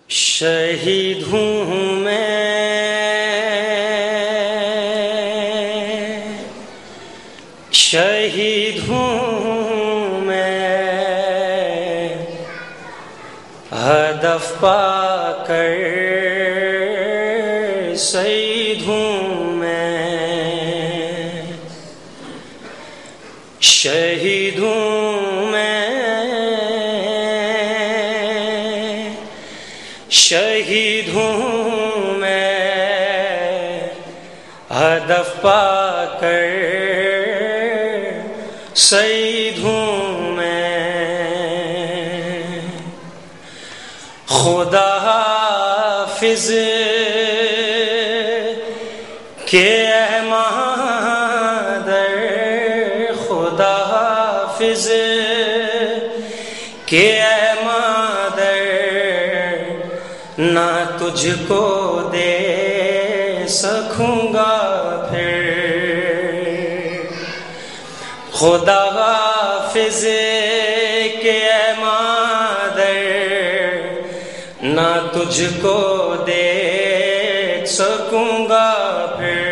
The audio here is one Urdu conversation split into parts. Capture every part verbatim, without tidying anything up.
شہید ہوں میں شہید ہوں میں ہدف پا کر شہید ہوں میں شہید ہوں میں شہید ہوں میں ہدف پا کر شہید ہوں میں خدا حافظ کہ اے مادر خدا حافظ کہ اے مادر نہ تجھ کو دے سکوں گا پھر خدا حافظ کہ اے مادر نہ تجھ کو دے سکوں گا پھر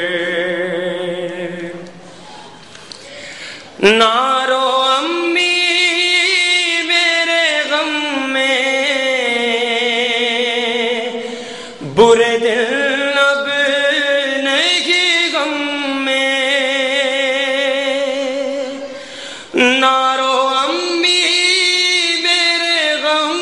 نہ رو امی میرے غم میں برے دن اب نہیں غم میں نہ رو امی میرے غم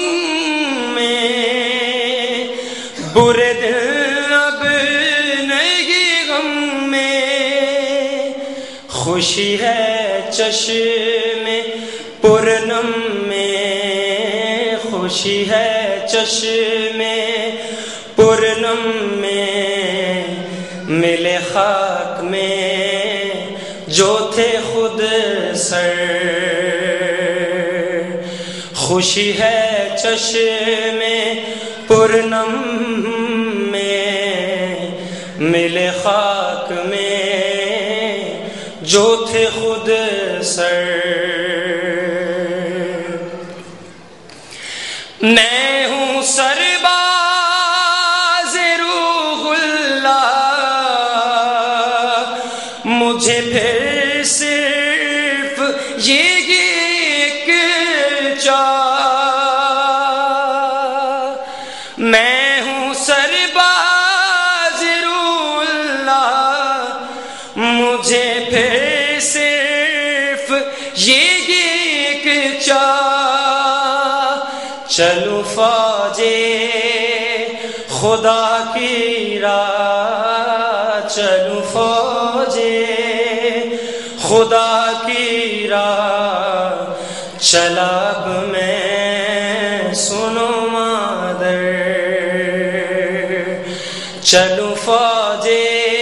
میں برے دن اب نہیں غم میں خوشی ہے چشم پرنم میں خوشی ہے چشم پرنم میں ملے خاک میں جو تھے خود سر خوشی ہے چشم پرنم میں ملے خاک میں جو تھے خود سر میں ہوں سرباز روح اللہ مجھے پھر صرف یہ ایک چاہ میں ہوں سرباز روح اللہ مجھے پھر صرف یہ ایک چاہ چلو فوجے خدا کی راہ چلو فوجے خدا کی راہ چلا اب میں سنو مادر چلو فوجے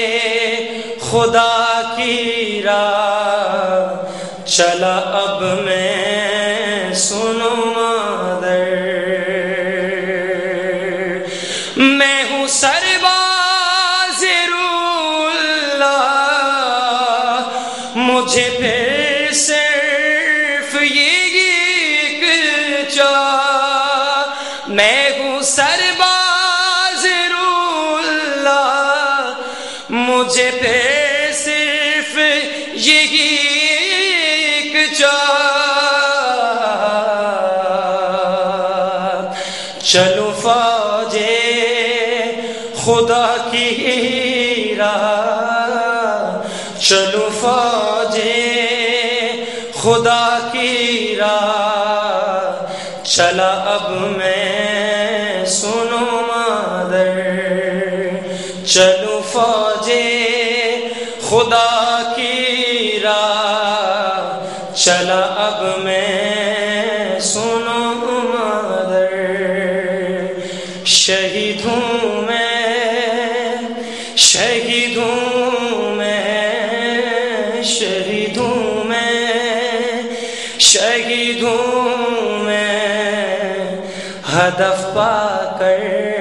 خدا کی راہ چلا اب میں سنو مادر میں ہوں سرباز روح اللہ مجھے پھر صرف یہ ایک چاہ میں ہوں سرباز روح اللہ مجھے پھر صرف یہی ایک چاہ چلو فوجے خدا کی راہ چلو فوجے خدا کی راہ چلا اب میں سنو مادر چلو فوجے خدا کی راہ چلا اب میں سنو مادر شہید ہوں میں شہید ہوں میں شہید ہوں میں شہید ہوں میں ہدف پا کر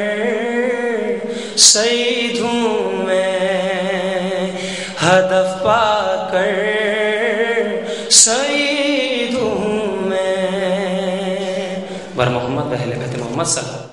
شہید ہوں میں ہدف پا کر شہید ہوں میں بر محمد اہل بیت محمد صلی اللہ